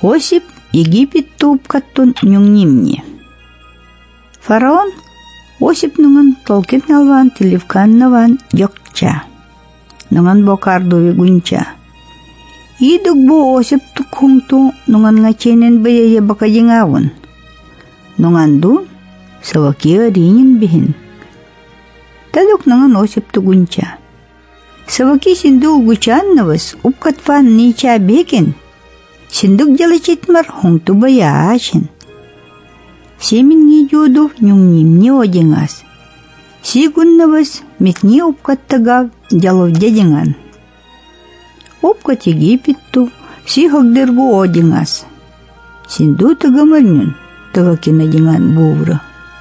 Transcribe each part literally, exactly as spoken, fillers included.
Осип Египет тупкаттун нюңнимни. Фараон Осип нуңан толкин алван тиливканнаван жокча. Нуңан бокардуви гунча. Идук бу Осип тукхумту нуңан ngаченен бейе бакадиңавун. Нуңан дун савакия ринин бихин. Тадук нуңан Осип тугунча. Саваки синду гучаннавас упкатфан нича бекен. Синдук жалачитмар хунту баяашин. Семин не жуду нюңним не одиңас. Сигуннавас мекне упкаттагав жалов дедиңан. Упкат Египетту сихагдыргу одиңас. Синду тагамарнюн тагакина диган бувра.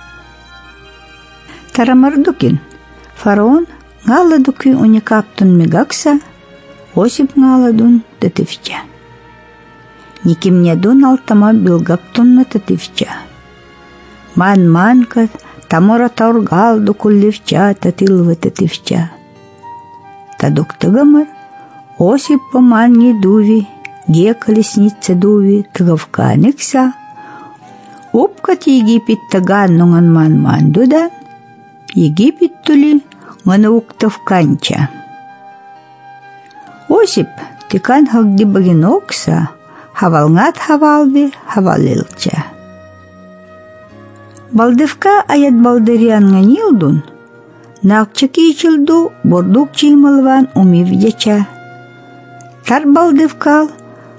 Тарамардукин фараон галадуки уникаптун мегакса, Осип галадун татывча. Никимнядун алтама билгаптунна татывча. Ман-манкат тамора таургалду кулливча татылва татывча. Тадук тагамар Осип по манги дуви, ге колесница дуви тагавканикса. Упкат Египет таган нуңан ман-ман дудан, Египет тули ганауктавканча. Осип тикан хагди багинокса, хавалгат хавалви хавалилча. Балдывка аят балдыриан ганилдун, накчаки ичилду бордук чималван умивдяча. Тар балдывкал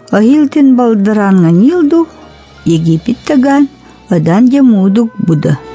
ахилтин балдыран ганилду, Египет таган адан жамудук буда.